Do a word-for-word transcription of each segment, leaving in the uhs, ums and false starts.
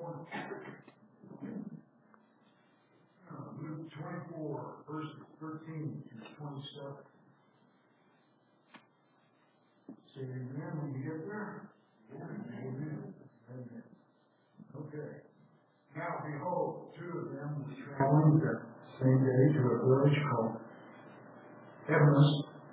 Luke twenty-four, verses thirteen to twenty-seven. Say amen when you get there. Amen. Amen. Okay. Now, behold, two of them were traveling the same day to a village called Emmaus,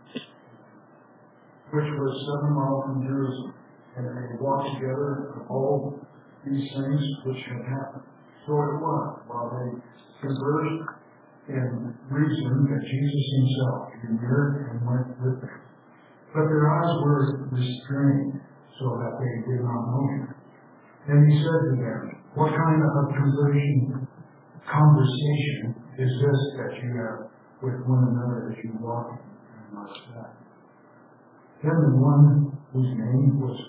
which was seven miles from Jerusalem. And they walked together of all these things which had happened. So it was, while they conversed and reasoned, that Jesus himself drew near and went with them. But their eyes were restrained, so that they did not know him. And he said to them, what kind of conversation, conversation is this that you have with one another as you walk and like that? Then the one whose name was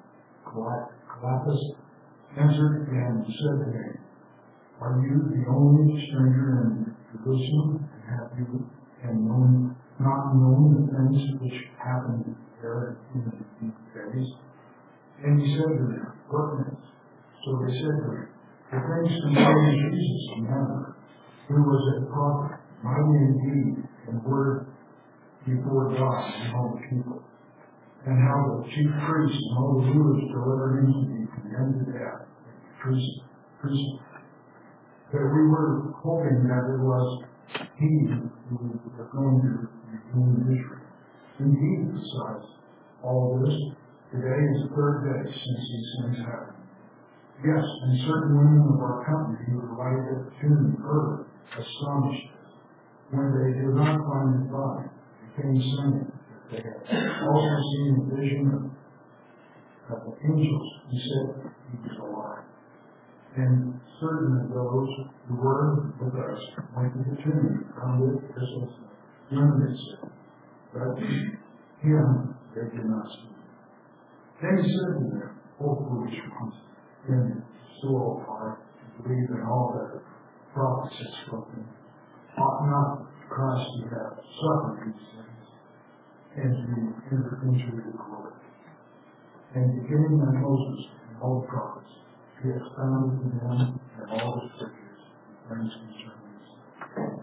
Cleopas answered and said to him, are you the only stranger in Jerusalem, and have you and known, not known the things which happened there in the days? And he said to them, what things? So they said to him, the things concerning Jesus of Nazareth, who was a prophet, mighty in deed and word before God and all the people, and how the chief priests and all the rulers delivered him to be condemned to death and crucified. That we were hoping that it was he who was going to redeem Israel. Indeed, besides all this, today is the third day since these things happened. Yes, and certain women of our company who were right at the tomb heard, astonished. When they did not find his body, they came saying that they had also seen a vision of, of the angels who said he was alive. And certain of those who were with us went to the tomb and found it as was the women had said. But him they did not see. Then he said to them, O foolish ones, in soul heart, to believe in all that the prophets had spoken, ought not Christ to have suffered these things, and to enter into the glory. And beginning by Moses and all the prophets, he has found in them and all the scriptures and things concerning us.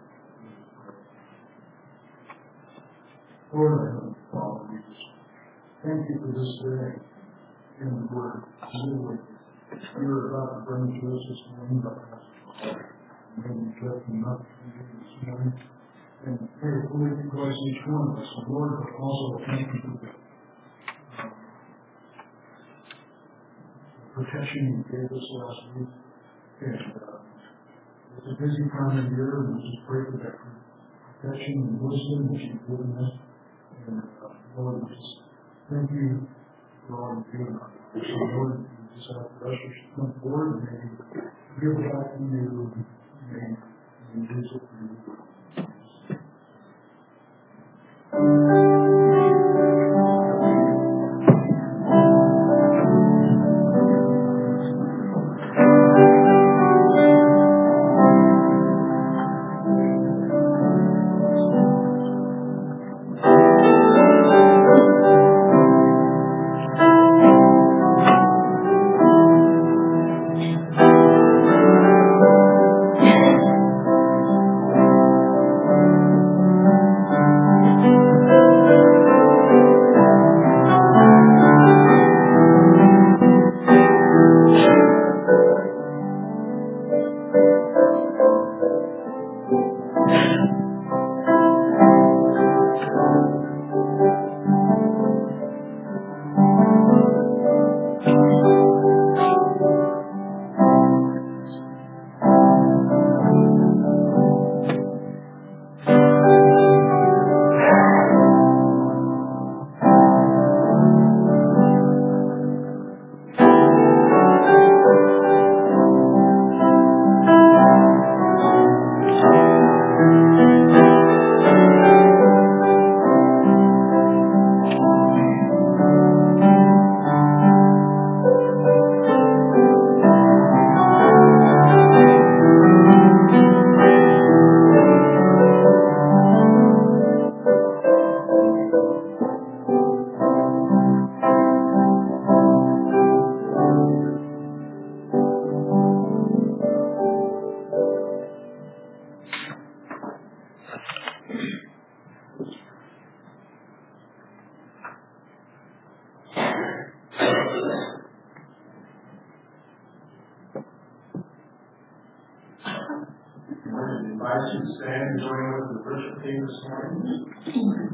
Lord, our Heavenly Father, we just thank you for this day in the Word. You are about to bring to us this morning, but may we get enough to you this morning. And may it fully bless each one of us. And Lord, but also thank you for the um, protection you gave us last week. And uh, it's a busy time of year, and we just pray for that protection and wisdom that you've given us. And uh, Lord, we just thank you for all you're doing. So Lord, we just have the ushers to come forward and maybe give it back to you and and use it for you. invite you to stand and join with the worship team this morning.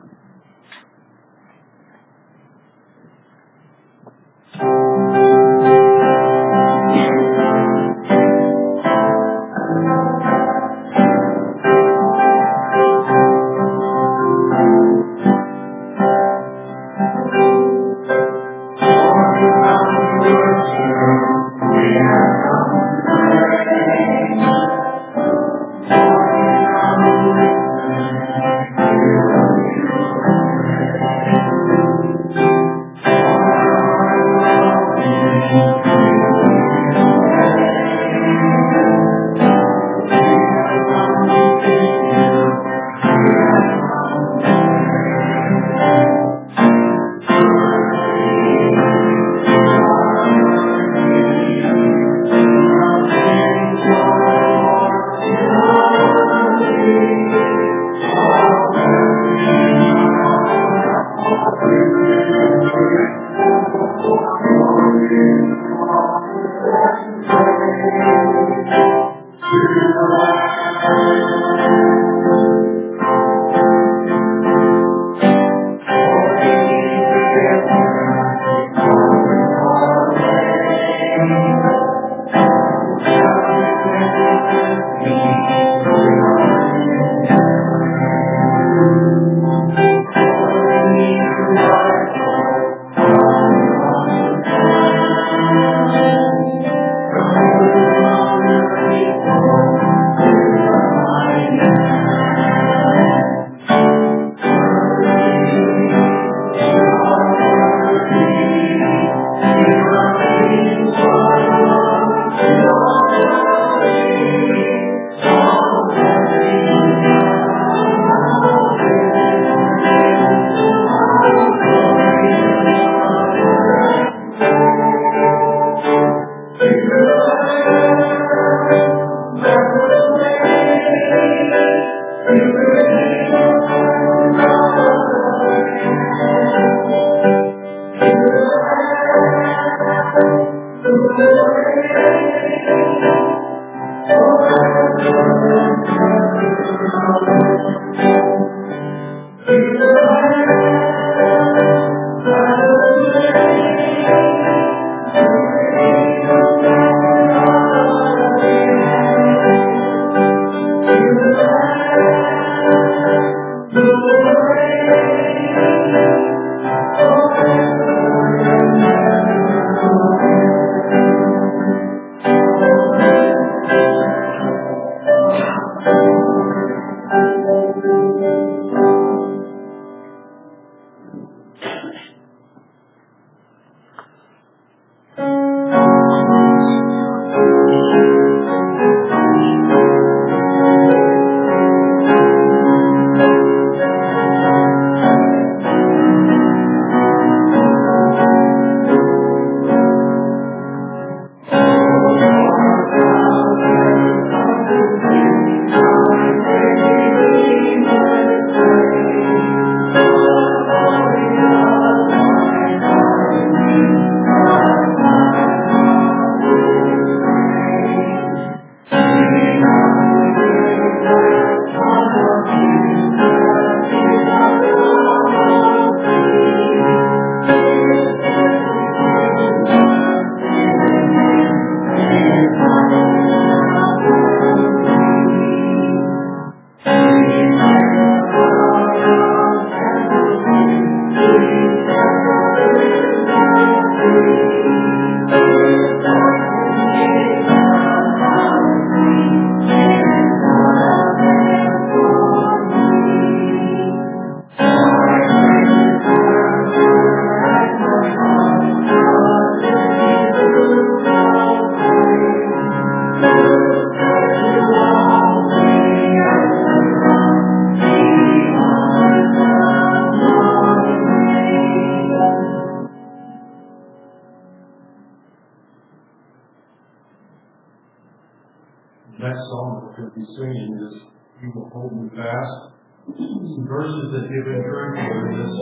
next song that we'll be singing is You Will Hold Me Fast. Some verses that give encouragement to this.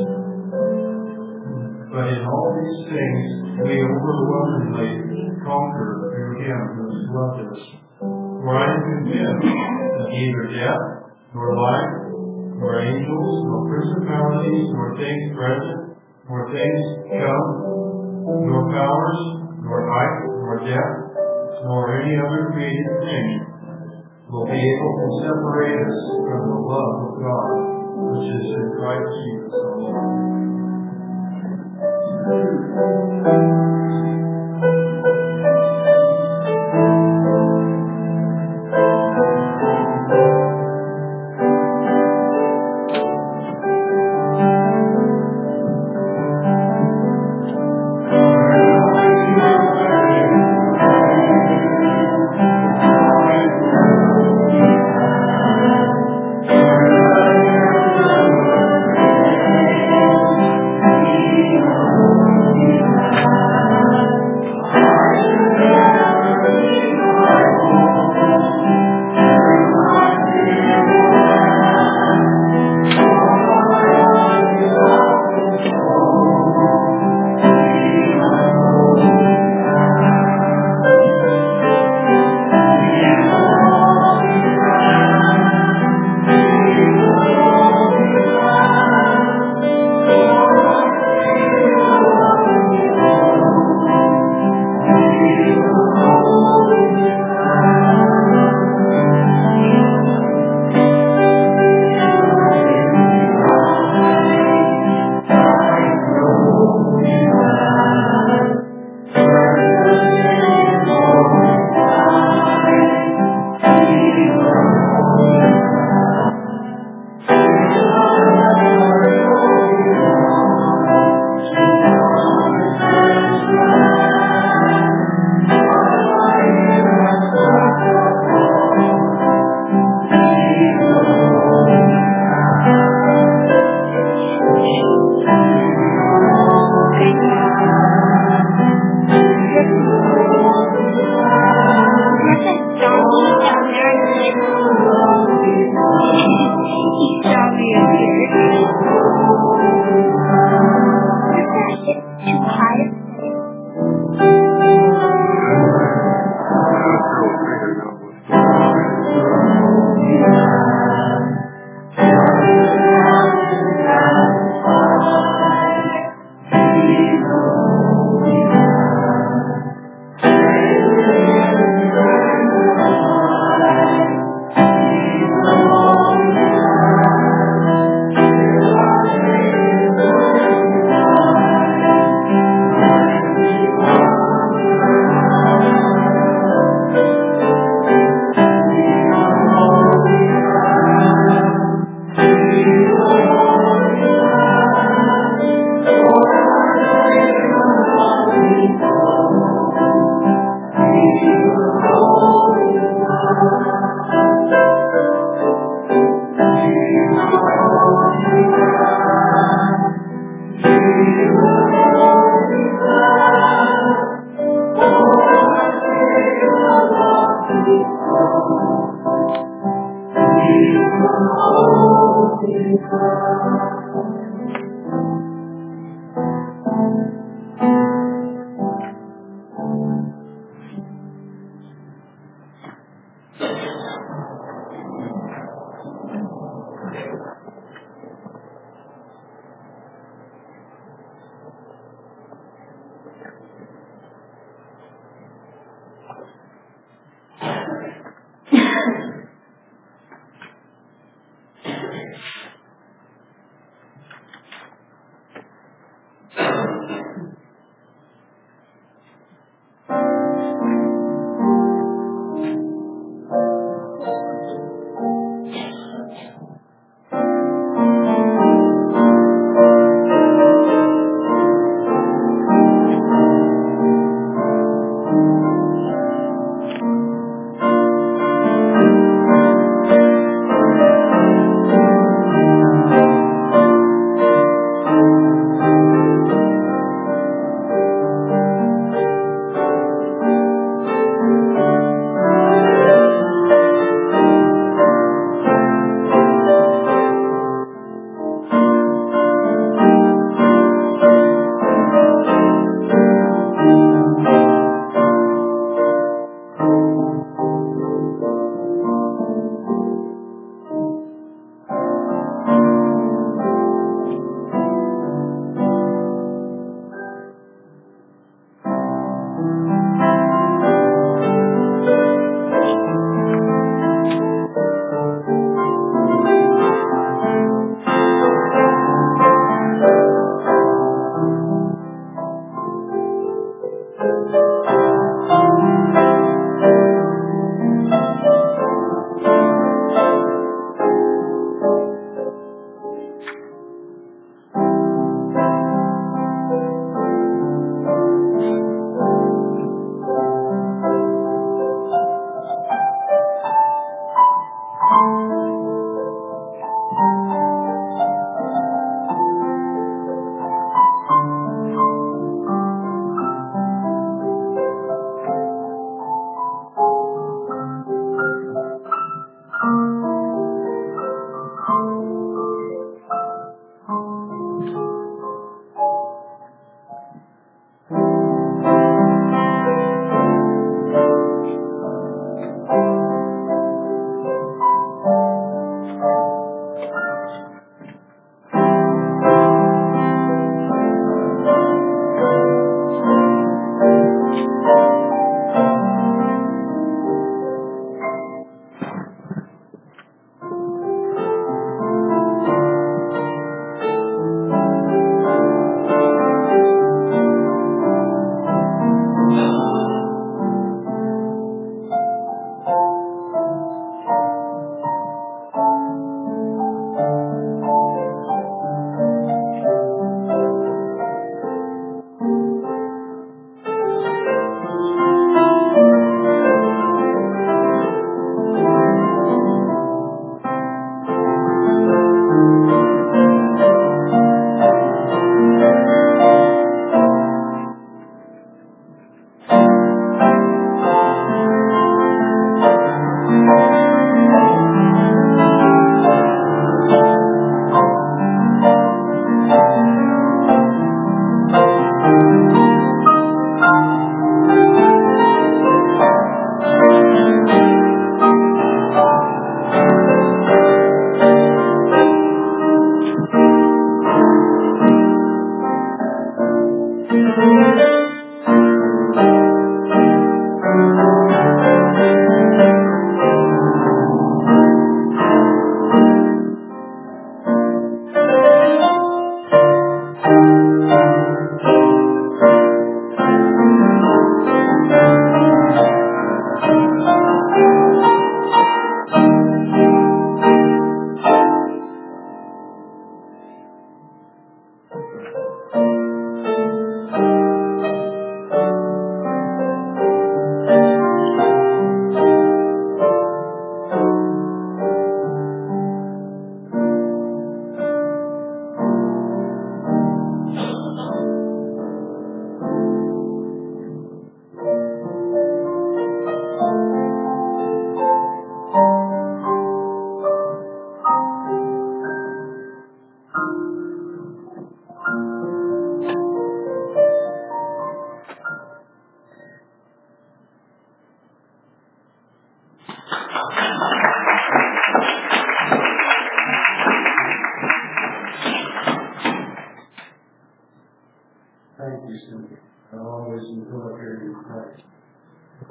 But in all these things, we overwhelmingly conquer through Him who has loved us. For I am convinced that neither death, nor life, nor angels, nor principalities, nor things present, nor things to come, nor powers, nor height, nor depth, nor any other created thing will be able to separate us from the love of God, which is in Christ Jesus our Lord.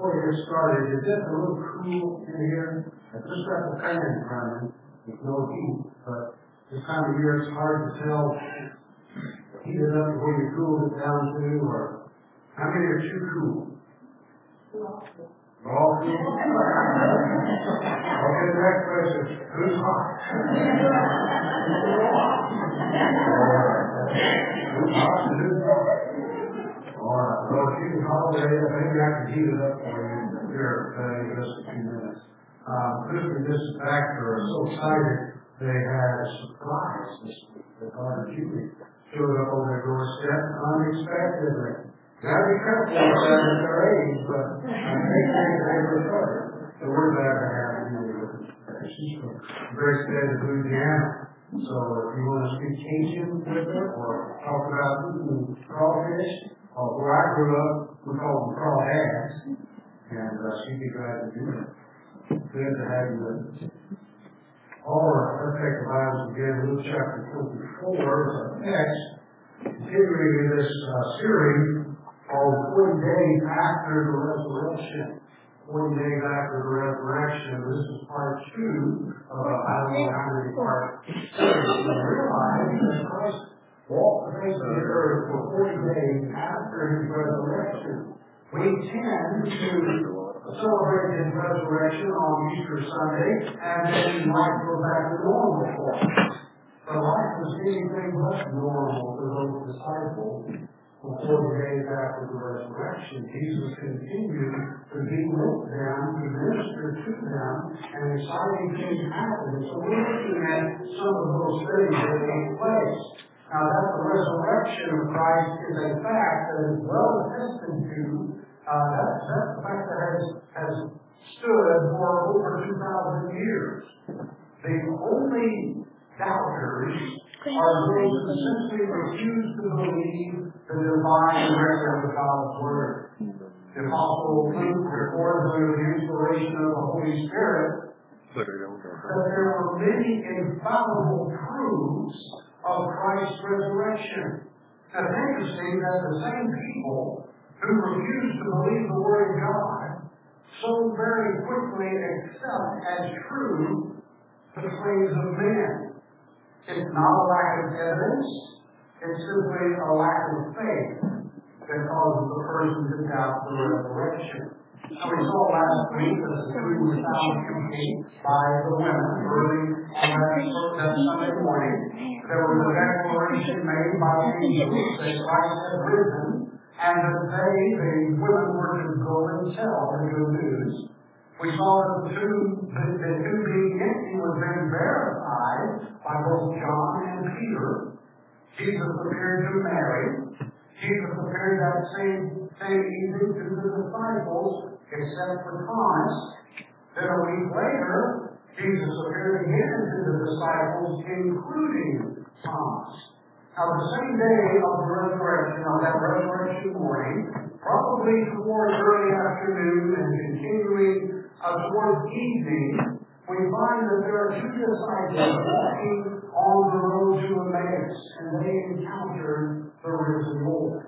before we get started, is it a little cool in here? I just got the fan running with no heat, but this time of year it's hard to tell heat it up before you cool it down to, or how many are too cool? All cool? Okay, the next question. Who's hot? Who's hot and who's hot? All right. Well, if you can holiday, maybe I can heat it up for you here uh, in just a few minutes. Um, Chris and Missus Baxter are so excited they had a surprise this week. Their daughter Julie showed up on their doorstep unexpectedly. Now be careful with that at their age, but I think they they were covered. So we're glad to have Julie with us. She's from Great State of Louisiana. So if you want to speak Cajun with her or talk about eating crawfish, uh, where I grew up, we called them crawdads, and uh, she'd be glad to do that. Good to have you with us. All right, let's take the Bibles again. Luke chapter twenty-four is our text. Continuing in this uh, series called forty days after the Resurrection. forty days after the Resurrection. This is part two of a I don't know how many part series. We realize that Christ walked the face of the earth for forty days after his resurrection. We tend to celebrate his resurrection on Easter Sunday, and then life goes back to normal for us. But life was anything but normal for those disciples for forty days after the resurrection. Jesus continued to be with them, to minister to them, and exciting things happened. So we're looking at some of those things that take place. Now that the resurrection of Christ is a fact that is well attested to, uh, that's, that's the fact that has, has stood for over two thousand years. The only doubters are those who simply refuse to believe the divine record of God's Word. The Apostle Luke records under the inspiration of the Holy Spirit that there were many infallible proofs of Christ's resurrection. Now it's interesting that the same people who refuse to believe the Word of God so very quickly accept as true the claims of men. It's not a lack of evidence, it's simply a lack of faith that causes the person to doubt the resurrection. Now we saw last week that the food was found complete by the women early on that Sunday morning. There was a declaration made by the angels that Christ had risen, and that they, the women, were to go and tell the good news. We saw that the tomb, the, the tomb being empty was then verified by both John and Peter. Jesus appeared to Mary. Jesus appeared that same, same evening to the disciples, except for Thomas. Then a week later, Jesus appeared again to the disciples, including Thomas. Now, the same day of the resurrection, on that resurrection morning, probably towards early afternoon and continuing uh, towards evening, we find that there are two disciples walking on the road to Emmaus, and they encountered the risen Lord.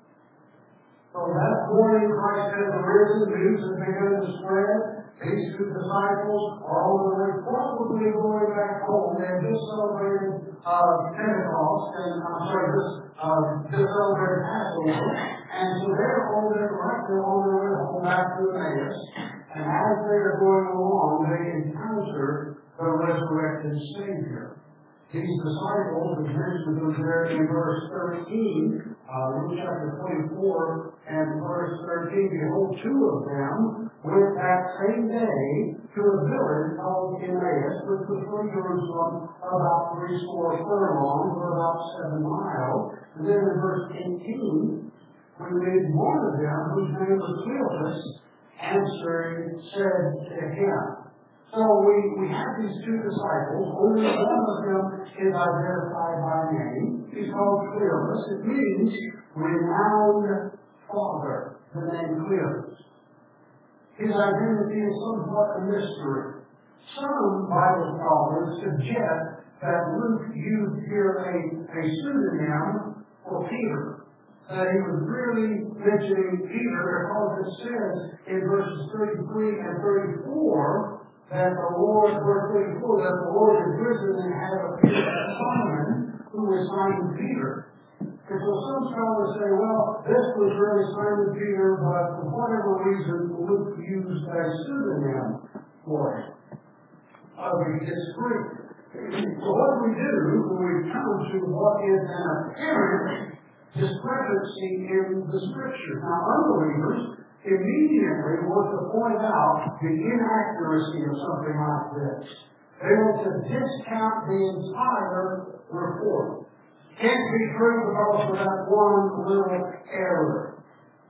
So that morning, Christ has arisen, news has begun to spread. These two disciples are on the way, probably going back home. They had just celebrated uh, Pentecost, and I'm sorry, just, uh, just celebrated Passover. And so they're on their right, they're on their way home back to Emmaus. And as they are going along, they encounter the resurrected Savior. These disciples, as mentioned there in verse thirteen, uh, Luke chapter twenty-four and verse thirteen, behold, two of them went that same day to a village called Emmaus, which was from Jerusalem about three score furlongs, or about seven miles. And then in verse eighteen, we read one of them, whose name was Cleopas, answering, said to him. So we, we have these two disciples. Only one of them is identified by name. He's called Cleopas. It means renowned father, the name Cleopas. His identity is somewhat a mystery. Some Bible scholars suggest that Luke used here a, a pseudonym for Peter. that he was really mentioning Peter, because it says in verses thirty-three and thirty-four that the Lord, verse thirty-four, that the Lord is risen and had appeared to Simon, who was Simon Peter. And so some scholars say, well, this was really Simon Peter, but for whatever reason, Luke used a pseudonym for him. Uh, we disagree. So what do we do when we come to what is an apparent discrepancy in the Scripture? Now, unbelievers immediately want to point out the inaccuracy of something like this. They want to discount the entire report. Can't be true because of that one little error.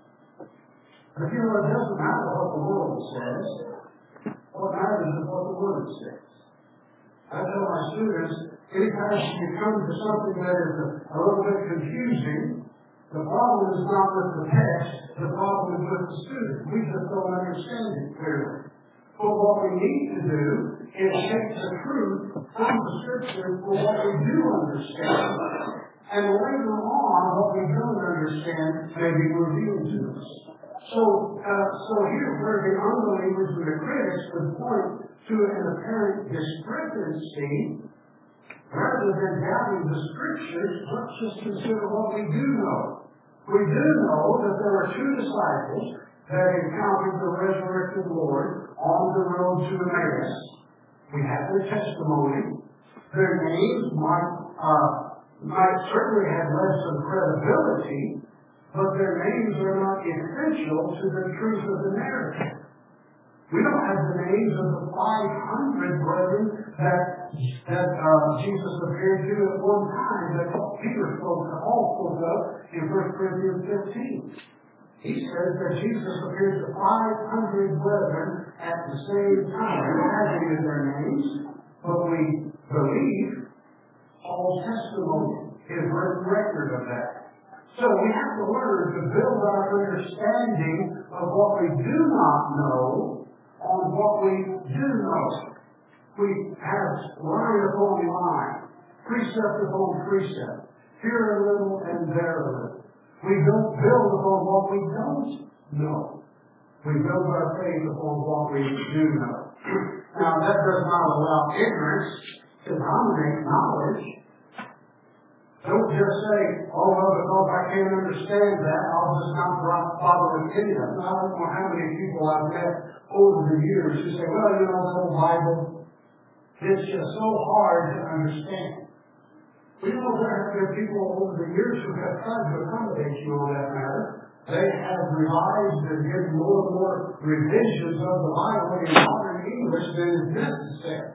But you know, it doesn't matter what the world says. What matters is what the Word says. I tell my students, anytime you come to something that is a, a little bit confusing, the problem is not with the text, the problem is with the student. We just don't understand it clearly. But what we need to do is take the truth from the Scripture for what we do understand, and later on, what we don't understand may be revealed to us. So, uh, so here's where the unbelievers and the critics would point to an apparent discrepancy. Rather than doubting the Scriptures, let's just consider what we do know. We do know that there were two disciples that encountered the resurrected Lord on the road to Emmaus. We have their testimony. Their names might, uh, might certainly have less of credibility, but their names are not essential to the truth of the narrative. We don't have the names of the five hundred brethren that, that uh, Jesus appeared to at one time, that Peter spoke to, all spoke of in First Corinthians fifteen. He says that Jesus appeared to five hundred brethren at the same time. We don't have any of their names, but we believe Paul's testimony, his written record of that. So we have to learn to build our understanding of what we do not know on what we do know. We have line upon line, precept upon precept, here a little and there a little. We don't build upon what we don't know. We build our faith upon what we do know. Now, that does not allow ignorance to dominate knowledge. Don't just say, oh, well, because I can't understand that, I'll just not bother with any of it. I don't know how many people I've met over the years who say, well, you know, the whole Bible, it's just so hard to understand. We know there have been people over the years who have tried to accommodate you on that matter. They have revised and given more and more revisions of the Bible in modern English than is necessary.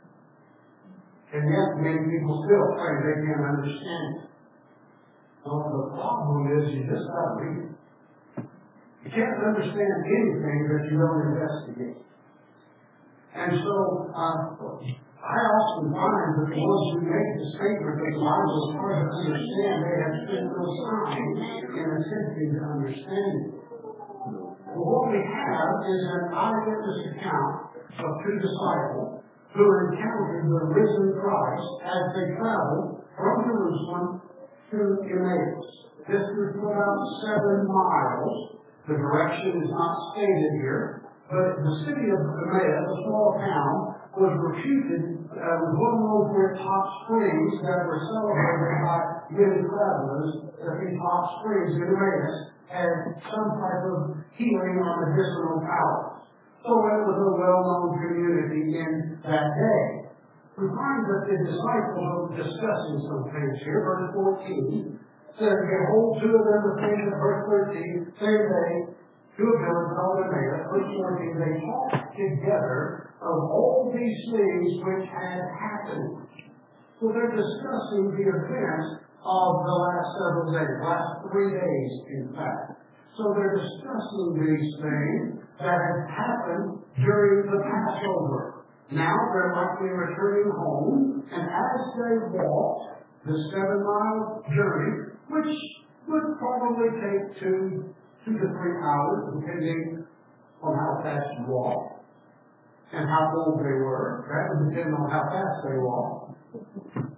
And yet many people still claim they can't understand it. Well, the problem is you just got to read it. You can't understand anything that you don't investigate. And so, uh, I often find that the ones who make the statement that the Bible is hard to understand, they have spent no time in attempting to understand it. Well, what we have is an eyewitness account of two disciples who encountered the risen Christ as they traveled from Jerusalem to Emmaus. This is about seven miles. The direction is not stated here, but the city of Emmaus, a small town, was reputed uh, was one known for its hot springs that were celebrated by many travelers. That these hot springs in Emmaus had some type of healing or medicinal powers. So it was a well-known community in that day. We find that the disciples are discussing some things here. Verse fourteen says, behold, two of them ascended, verse thirteen, same day, to a village called Emmaus. Verse fourteen, they talked together of all these things which had happened. So they're discussing the events of the last several days, last three days, in fact. So they're discussing these things that had happened during the Passover. Now they're likely returning home, and as they walked the seven-mile journey, which would probably take two, two to three hours, depending on how fast you walk and how old they were. That would depend on how fast they walked.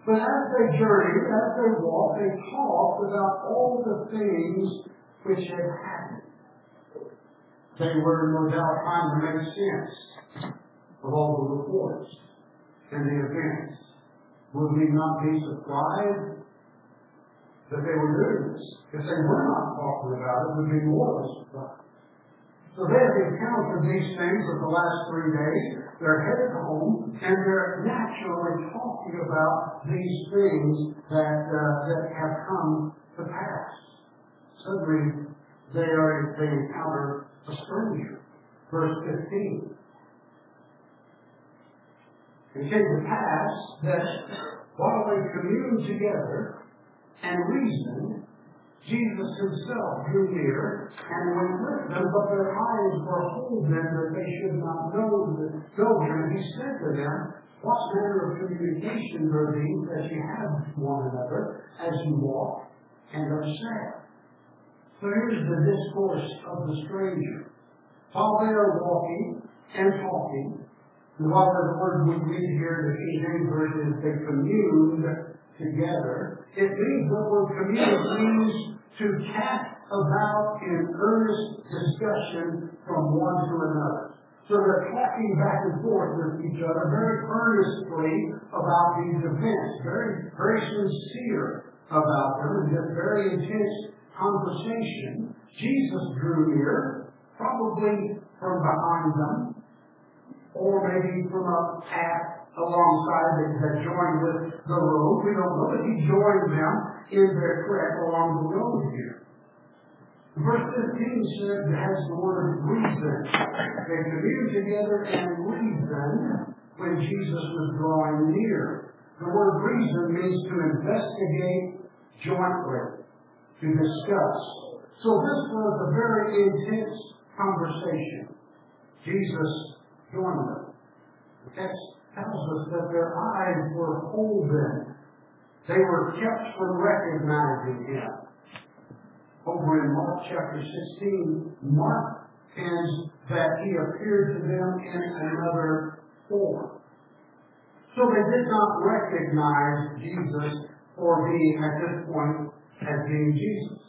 But as they journeyed, as they walked, they talked about all the things which had happened. They were no doubt trying to make sense of all the reports and the events. Would we not be surprised that they were doing this? If they were not talking about it, we'd be more surprised. So they have encountered these things for the last three days. They're headed home, and they're naturally talking about these things that uh, that have come to pass. Suddenly, they are they encounter a stranger. Verse fifteen. It came to pass that while they communed together and reasoned, Jesus himself drew near and went with them, but their eyes were holden that they should not know, know him. He said to them, what manner of communications are these that you have with one another as you walk and are sad? So here's the discourse of the stranger. While they are walking and talking, and while the word we read here in the King James Version is they communed together, it means the word commune means to cast about in earnest discussion from one to another. So they're talking back and forth with each other very earnestly about these events, very, very sincere about them, and just very intense conversation. Jesus drew near, probably from behind them, or maybe from a path alongside that had joined with the road. We don't know, but he joined them in their trek along the road here. Verse fifteen says it has the word reason. They communed together and reasoned when Jesus was drawing near. The word reason means to investigate jointly, to discuss. So this was a very intense conversation. Jesus joined them. The text tells us that their eyes were holden. They were kept from recognizing him. Over in Mark chapter sixteen, Mark ends that he appeared to them in another form. So they did not recognize Jesus for being, at this point, as being Jesus.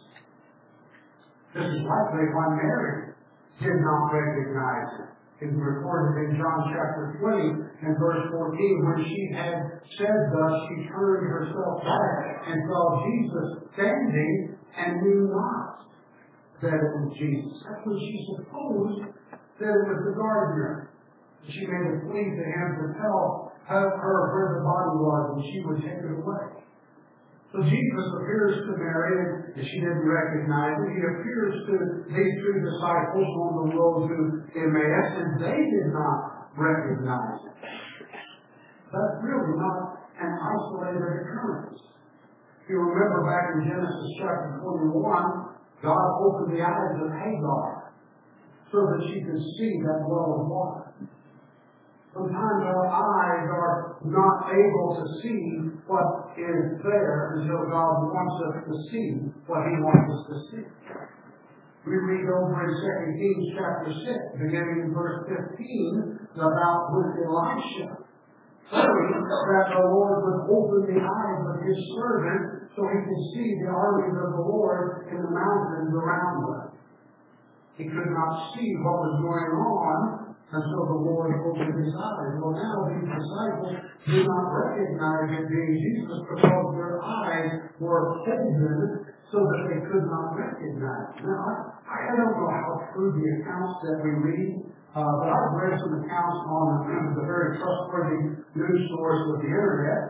This is likely why Mary did not recognize him. It's recorded in John chapter twenty and verse fourteen, when she had said thus, she turned herself back and saw Jesus standing and knew not that it was Jesus. That's when she supposed that it was the gardener. She made a plea to him to tell her where the body was, and she would take it away. So Jesus appears to Mary, and she didn't recognize him. He appears to these three disciples on the road to Emmaus, and they did not recognize him. That's really not an isolated occurrence. If you remember back in Genesis chapter twenty-one, God opened the eyes of Hagar so that she could see that well of water. Sometimes our eyes are not able to see what is there until God wants us to see what he wants us to see. We read over in Second Kings chapter six, beginning in verse fifteen, about with Elisha, praying that the Lord would open the eyes of his servant so he could see the armies of the Lord in the mountains around them. He could not see what was going on until the Lord opened his eyes. Well, now these disciples do not recognize it being Jesus because their eyes were hidden so that they could not recognize it. Now, I, I don't know how true the accounts that we read, uh, but I've read some accounts on the very trustworthy news source of the Internet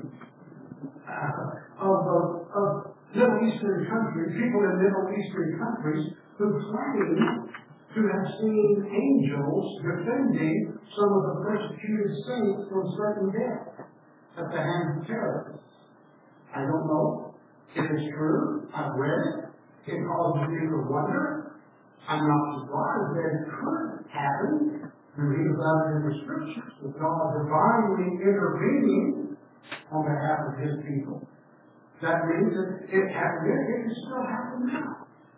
uh, of, of, of Middle Eastern countries, people in Middle Eastern countries who claim to have seen angels defending some of the persecuted saints from certain death at the hands of terrorists. I don't know if it's true. I've read it. It causes me to wonder. I'm not surprised that it could happen. We read about it in the Scriptures, with God divinely intervening on behalf of his people. That means that it happened then, it can still happen now.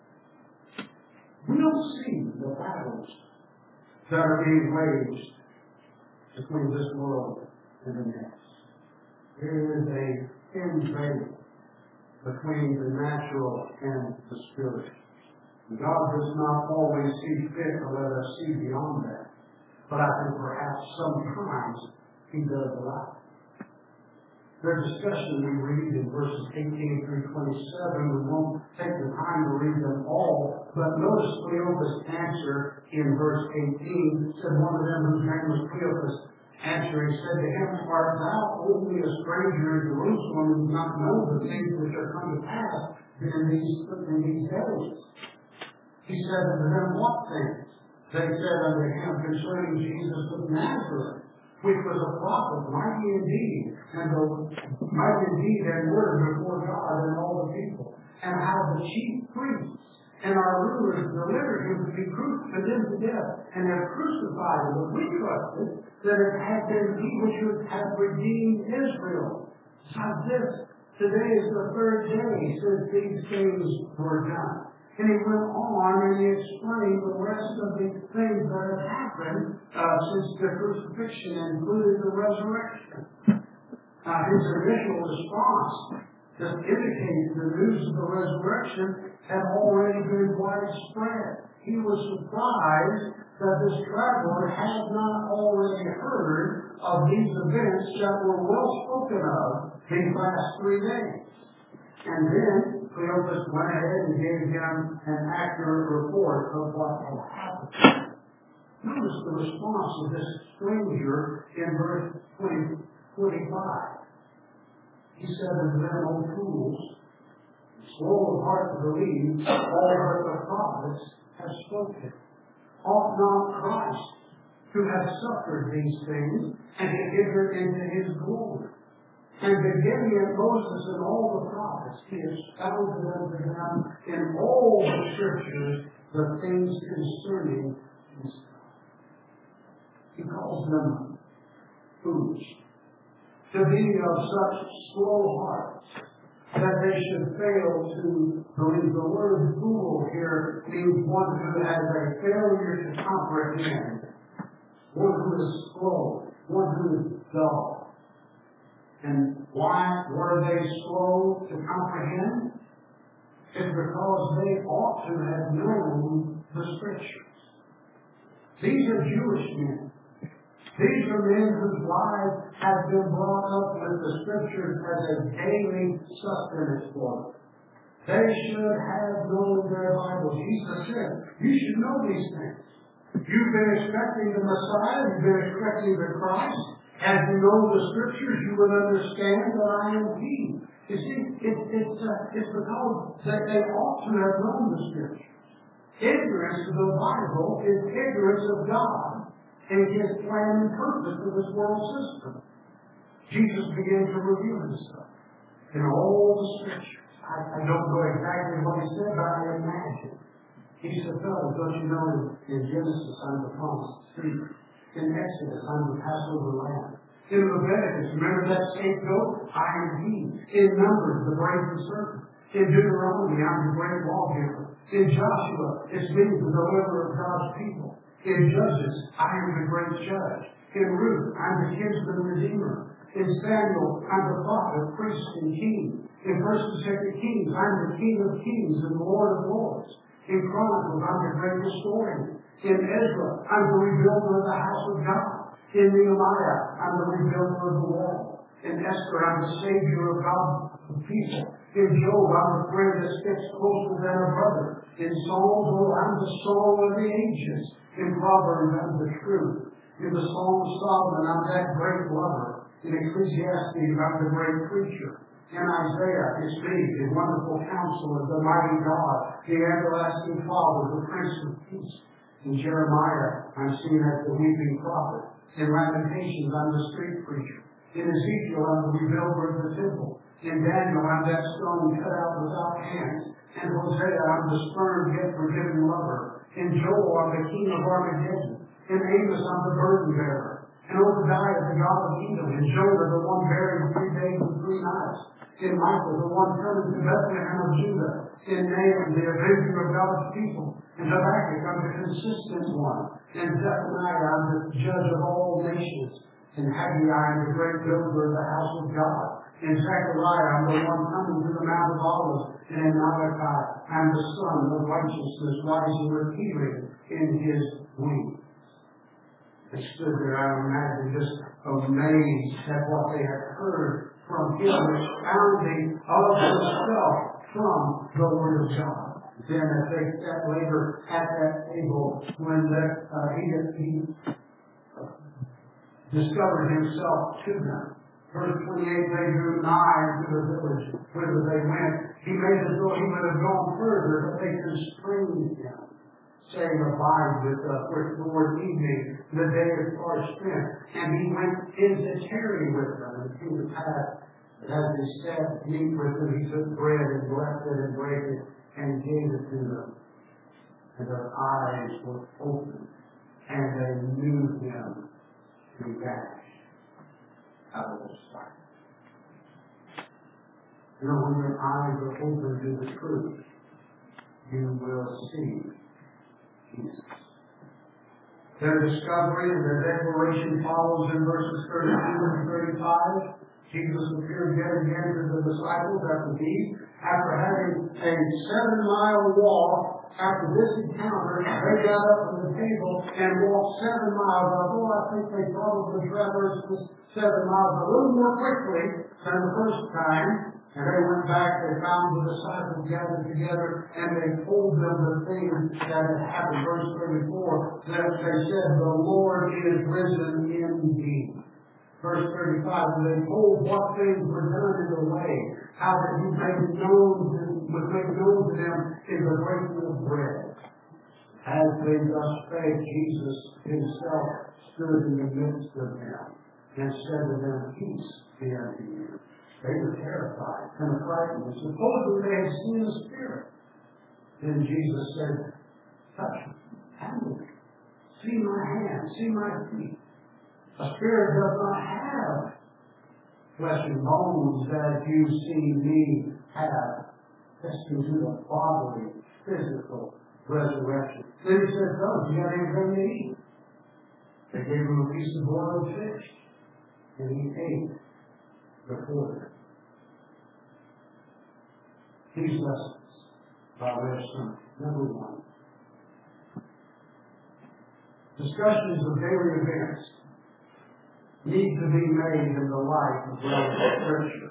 We don't see the battles that are being waged between this world and the next. There is a thin veil between the natural and the spiritual. God does not always see fit to let us see beyond that. But I think perhaps sometimes He does allow. The discussion we read in verses eighteen through twenty-seven, we won't take the time to read them all, but notice Cleopas' answer in verse eighteen. Said one of them, whose name was Cleopas, answering, said to him, Art thou only a stranger in Jerusalem, and do not know the things which are come to pass in these, in these days? He said unto them, What things? They said unto him, concerning Jesus of Nazareth, which was a prophet, mighty indeed, and the mighty indeed and word before God and all the people, and how the chief priests and our rulers delivered him to be crucified to death, and have crucified him. But we trusted that it had been he which would have redeemed Israel. Besides this, today is the third day since these things were done. And he went on and he explained the rest of the things that have happened uh, since the crucifixion, including the resurrection. Uh, his initial response just indicates the news of the resurrection had already been widespread. He was surprised that this traveler had not already heard of these events that were well spoken of these last three days. And then Cleopas went ahead and gave him an accurate report of what had happened. Notice the response of this stranger in verse twenty, twenty-five. He said unto them, O fools, slow of heart to believe all that the prophets have spoken. Ought not Christ to have suffered these things and to enter into his glory? And beginning at Moses and all the prophets, he expounded unto them in all the scriptures the things concerning himself. He calls them fools, to be of such slow hearts that they should fail to believe. The word fool here means one who has a failure to comprehend, one who is slow, one who is dull. And why were they slow to comprehend? It's because they ought to have known the Scriptures. These are Jewish men. These are men whose lives have been brought up with the Scriptures as a daily sustenance for them. They should have known their Bibles. Jesus said, you should know these things. You've been expecting the Messiah. You've been expecting the Christ. As you know the Scriptures, you would understand that I am He. You see, it, it's, uh, it's because that they ought to have known the Scriptures. Ignorance of the Bible is ignorance of God and His plan and purpose for this world system. Jesus began to review Himself in all the Scriptures. I, I don't know exactly what He said, but I imagine. He said, fellas, don't you know in, in Genesis I'm the promised seed. In Exodus, I'm the Passover lamb. In Leviticus, remember that scapegoat? I am He. In Numbers, the brazen serpent. In Deuteronomy, I'm the great lawgiver. In Joshua, it's me, the deliverer of God's people. In Judges, I am the great judge. In Ruth, I'm the kinsman redeemer. In Samuel, I'm the prophet, priest, and king. In First and Second Kings, I'm the King of kings and the Lord of lords. In Chronicles, I'm the great historian. In Ezra, I'm the rebuilder of the house of God. In Nehemiah, I'm the rebuilder of the wall. In Esther, I'm the savior of God's people. In Job, I'm the friend that sticks closer than a brother. In Psalms, oh, I'm the song of the ages. In Proverbs, I'm the truth. In the Song of Solomon, I'm that great lover. In Ecclesiastes, I'm the great preacher. In Isaiah, it's me, the wonderful counselor, the mighty God, the everlasting Father, the Prince of Peace. In Jeremiah, I'm seen as the weeping prophet. In Lamentations, I'm the street preacher. In Ezekiel, I'm the rebuilder of the temple. In Daniel, I'm that stone cut out without hands. In Hosea, I'm the spurned yet forgiving lover. In Joel, I'm the king of Armageddon. In Amos, I'm the burden bearer. In Obadiah, the God of Edom. In Jonah, the one buried three days and three nights. In Michael, the one coming to Bethlehem of Judah. In Nahum, the avenger of God's people. In Habakkuk, I'm the consistent one. In Zephaniah, I'm the judge of all nations. And Haggai, the great builder of the house of God. In Zechariah, I'm the one coming to the Mount of Olives. And in Malachi, I'm the Son of righteousness, rising with healing in his wings. They stood there, I imagine, just amazed at what they had heard from him, expounding of himself from the Word of God. Then as they sat later at that table, when the, uh, he, he uh, discovered himself to them. Verse twenty-eight, they drew nigh to the village whither they went. He made as though he would have gone further, but they constrained him, saying, Abide with us, for toward evening the day is far spent. And he went in to tarry with them. And it came to pass that as he sat to eat with them, he took bread and blessed it and brake it and gave it to them. And their eyes were opened, and they knew him to be vanished out of their sight. You know, when your eyes are open to the truth, you will see Jesus. Their discovery and their declaration follows in verses thirty-two and thirty-five. Jesus appeared yet again to the disciples at the feast. After having a seven-mile walk, after this encounter, they got up from the table and walked seven miles. Although I think they probably traversed this seven miles a little more quickly than the first time. And they went back, they found the disciples gathered together, and they told them the things that had happened. Verse thirty-four, that they said, the Lord is risen indeed. Verse thirty-five, and they told what things were done in the way, how that he made known to, was made known to them in the breaking of bread. As they thus spake, Jesus himself stood in the midst of them, and said to them, Peace be unto you. They were terrified and frightened, and supposing they had seen the Spirit. Then Jesus said, Touch me, handle me, see my hands, see my feet. A spirit does not have flesh and bones as you see me have. That's to do the bodily, physical resurrection. Then he said, No, you got anything to eat? They gave him a piece of boiled fish, and he ate before them. These lessons by way of sermon. Number one. Discussions of daily events need to be made in the light of relevant Scripture.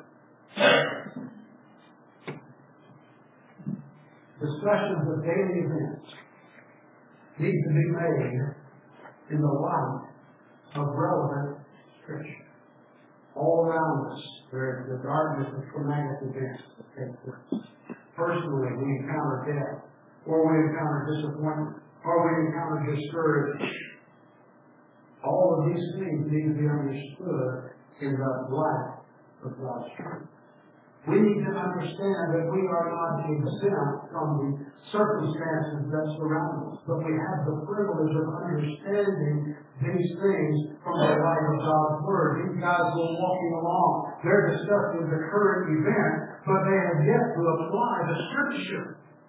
Discussions of daily events need to be made in the light of relevant Scripture. All around us, there is the darkness of traumatic events that take place. Personally, we encounter death, or we encounter disappointment, or we encounter discouragement. All of these things need to be understood in the light of God's truth. We need to understand that we are not exempt from the circumstances that surround us, but we have the privilege of understanding these things from the light of God's Word. These guys were walking along. They're discussing the current event, but they have yet to apply the Scripture.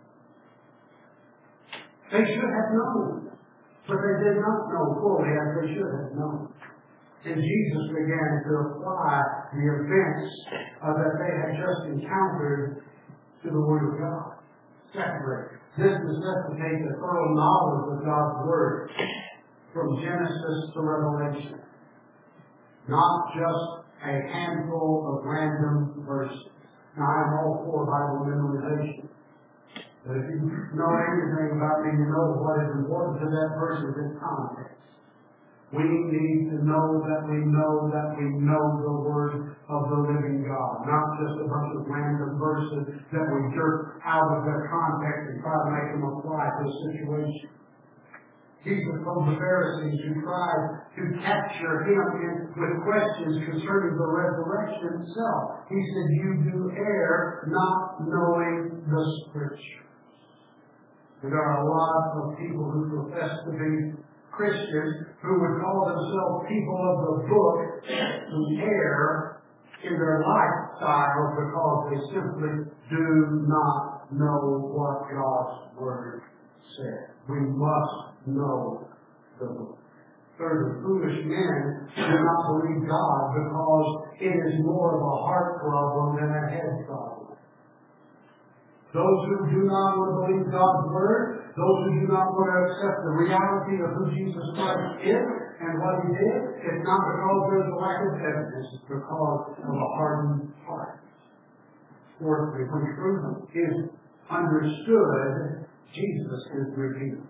They should have known, but they did not know fully as they should have known. And Jesus began to apply the events uh, that they had just encountered to the Word of God. Secondly, this necessitates a thorough knowledge of God's Word from Genesis to Revelation. Not just a handful of random verses. Now, I'm all for Bible memorization. But if you know anything about me, you know what is important to that verse is its context. We need to know that we know that we know the Word of the living God. Not just a bunch of random verses that we jerk out of their context and try to make them apply to a situation. Jesus told the Pharisees who tried to capture him in, with questions concerning the resurrection itself. He said, You do err not knowing the Scriptures. There are a lot of people who profess to be Christians who would call themselves people of the book who err in their lifestyle because they simply do not know what God's Word said. We must know the book. Thirdly, foolish men do not believe God because it is more of a heart problem than a head problem. Those who do not want to believe God's Word, those who do not want to accept the reality of who Jesus Christ is and what He did, it's not because there's a lack of evidence, it's because of a hardened heart. Fourthly, when truth is understood, Jesus is revealed.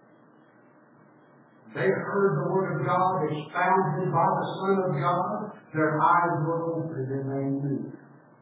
They heard the Word of God expounded by the Son of God. Their eyes were opened and they knew.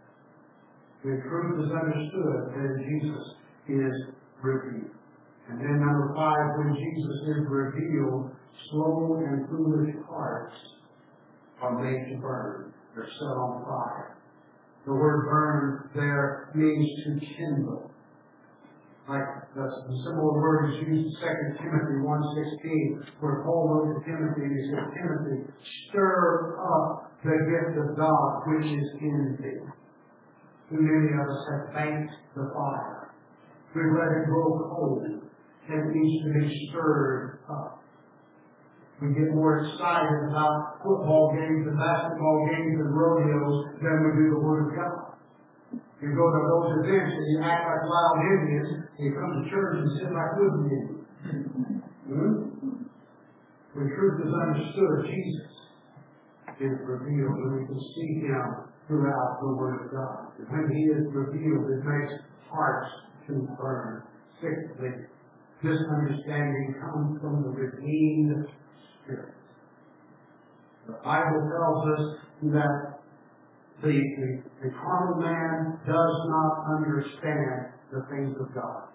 When truth is understood, then Jesus is revealed. And then number five, when Jesus is revealed, slow and foolish hearts are made to burn. They're set on fire. The word burn there means to kindle. Like the similar word is used in Second Timothy one sixteen, where Paul wrote to Timothy, and he said, Timothy, stir up the gift of God which is in thee. Too many of us have banked the fire. We let it grow cold, and it needs to be stirred up. We get more excited about football games and basketball games and rodeos than we do the Word of God. You go to those events and you act like wild Indians, and you come to church and sit like wooden Indians. Hmm? When truth is understood, Jesus is revealed, and we can see Him throughout the Word of God. And when He is revealed, it makes hearts to burn. Sixthly, this understanding comes from the redeemed Spirit. The Bible tells us that The, the, the carnal man does not understand the things of God.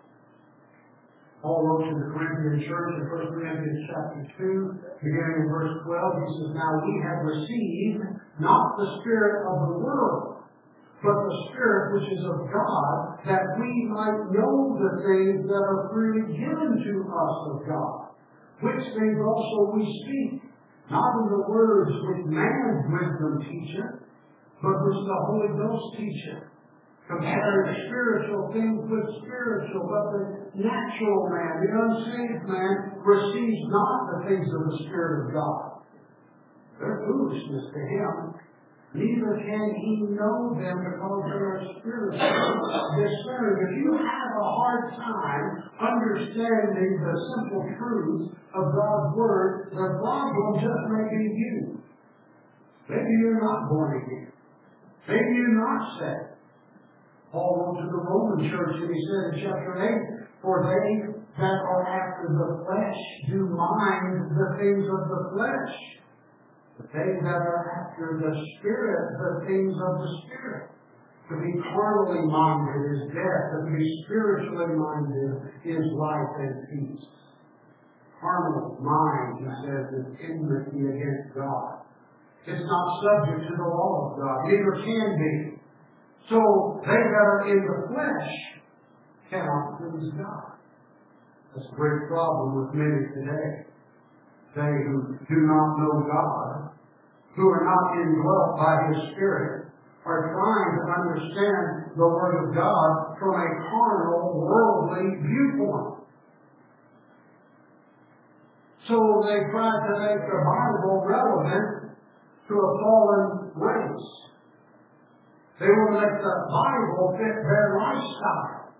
Paul wrote to the Corinthian church in First Corinthians chapter two, beginning in verse twelve, he says, Now we have received not the spirit of the world, but the Spirit which is of God, that we might know the things that are freely given to us of God, which things also we speak, not in the words which man's wisdom teacheth, but which the Holy Ghost teacheth, comparing spiritual things with spiritual. But the natural man, the unsaved man, receives not the things of the Spirit of God. They're foolishness to him. Neither can he know them because they are spiritual. Discerned. If you have a hard time understanding the simple truths of God's Word, the problem just may be you. Maybe you're not born again. Maybe you're not saved. Paul wrote to the Roman church and he said in chapter eight, For they that are after the flesh do mind the things of the flesh. But they that are after the Spirit, the things of the Spirit. To be carnally minded is death, but to be spiritually minded is life and peace. Carnal mind, he says, is enmity against God. It's not subject to the law of God. Neither can be. So they that are in the flesh cannot please God. That's a great problem with many today. They who do not know God, who are not indwelt by His Spirit, are trying to understand the Word of God from a carnal, worldly viewpoint. So they try to make the Bible relevant to a fallen race. They want to make the Bible fit their lifestyle.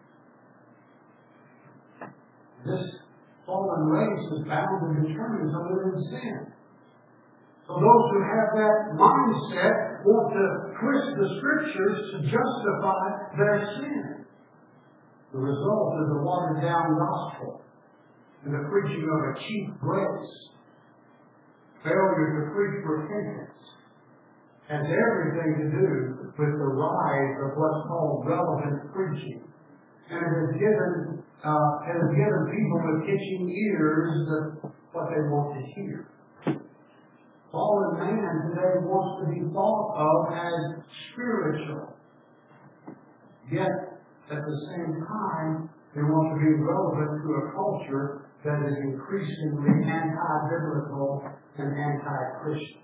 This fallen race is bound and determined to live in sin. So those who have that mindset want to twist the Scriptures to justify their sin. The result is a watered-down gospel and the preaching of a cheap grace. Failure to preach repentance has everything to do with the rise of what's called relevant preaching. And it has given, uh, it has given people with itching ears the, what they want to hear. Fallen man today wants to be thought of as spiritual. Yet, at the same time, they want to be relevant to a culture that is increasingly anti-biblical and anti-Christian.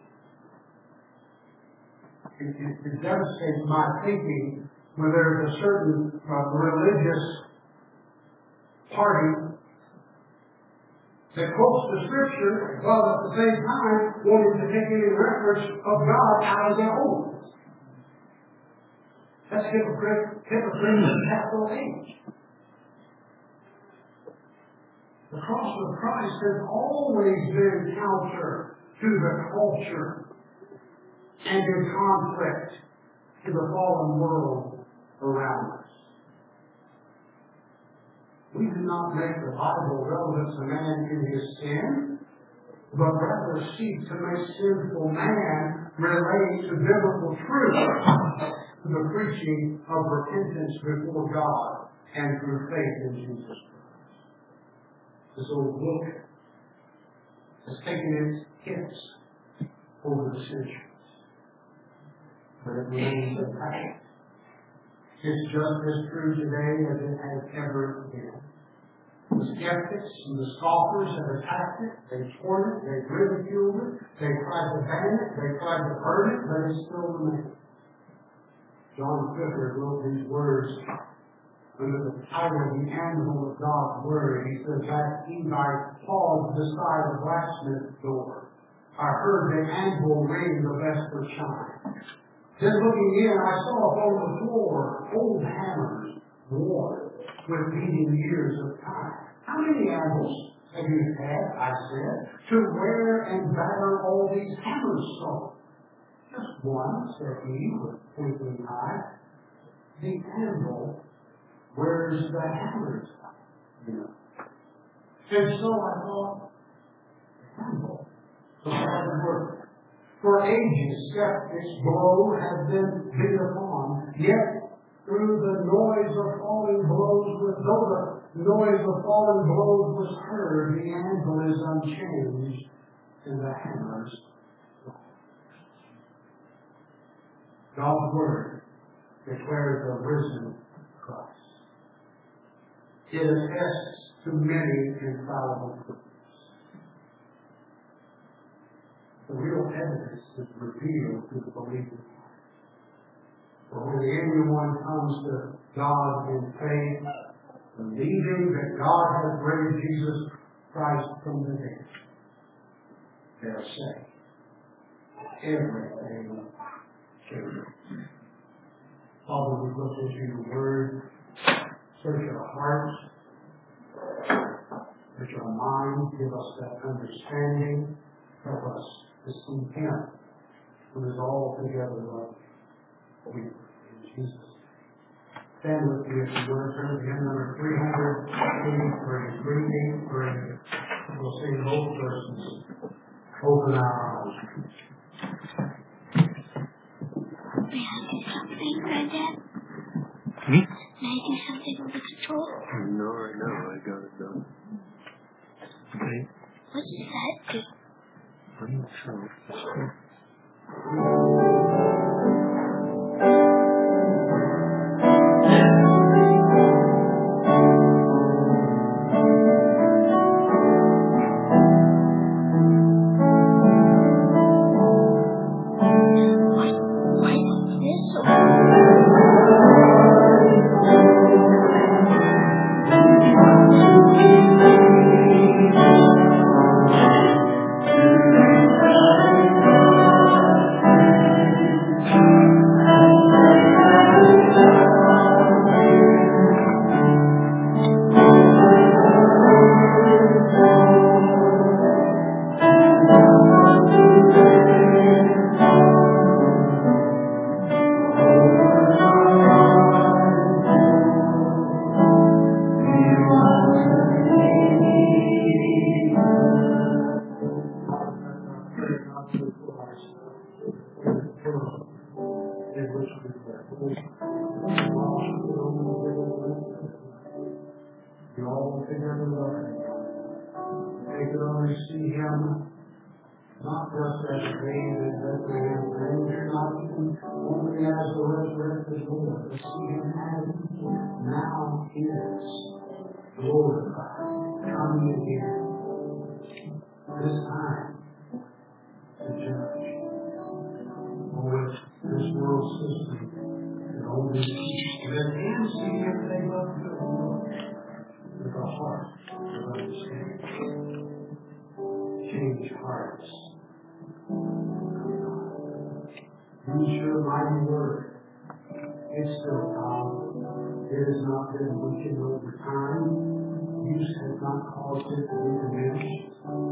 It, it, it devastates my thinking when there's a certain uh, religious party that quotes the Scripture, while at the same time wanting to take any reference of God out of their own. That's hypocrite, hypocrite with a capital H. The cross of Christ has always been counter to the culture and in conflict to the fallen world around us. We do not make the Bible relevant to man in his sin, but rather seek to make sinful man relate to biblical truth, to the preaching of repentance before God and through faith in Jesus Christ. This old book has taken its hits over the centuries, but it remains intact. It's just as true today as it has ever been. The skeptics and the scoffers have attacked it, they've torn it, they've ridiculed it, they've tried to ban it, they've tried to burn it, but it still remains. John Clifford wrote these words under the title of The Anvil of God's Word. He says, "That Eli paused beside the blacksmith's door, I heard the anvil ring the vesper chime. Then looking in, I saw upon the floor old hammers, worn with beating years of time. How many anvils have you had, I said, to wear and batter all these hammers so? Just one, said he, with twinkling eye. The anvil wears the hammers, you know. And so I thought, the anvil, so hard work. For ages, skeptics' blow has been beat upon, yet through the noise of falling blows, with though the noise of falling blows was heard, the anvil is unchanged, and the hammers. God's Word declares a risen Christ. It attests to many infallible truths. The real evidence is revealed to the believer. For when anyone comes to God in faith, believing that God has raised Jesus Christ from the dead, they are saved. Everything changes. Father, we look into your word, search our hearts, search our minds, give us that understanding, help us to see Him who is altogether lovely. We in Jesus. Stand with me if you would. Turn to hymn number three eighty-three, three eighty-three. We'll sing both verses. Open our eyes. May I do something, Granddad? Hmm? May I do something with the control? No, I know. I got it done. Okay. What does that do? I'm not sure. You all together love Him. They could only see Him not just as a babe in Bethlehem, and not even only as the resurrected Lord, but see Him as He now is glorified, coming again. This time to judge. Over this world system and only let Him see if they love good with a heart of understanding. hearts. Use your mighty word. It's still powerful. It has not been weakened over time. Use has not caused it to be diminished.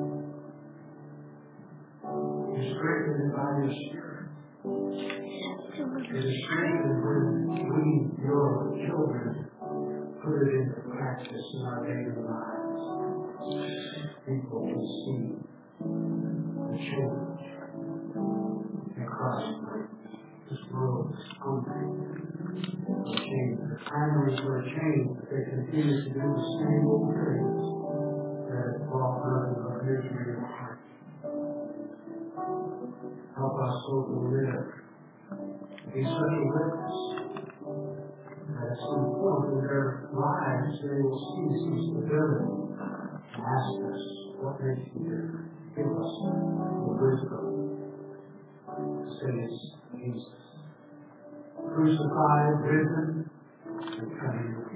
You strengthen it by your Spirit. It is strengthened when we, your children, put it into practice in our daily lives. People can see the change in Christ. This world is hungry for change. The clamoring for a change, but they continue to do the same old things that have brought nothing but misery in our hearts. Help us so to live, to be such a witness that at some point in their lives they will see some stability and ask us, what makes you different? Give us the wisdom to say it's Jesus. Crucified, risen, and coming.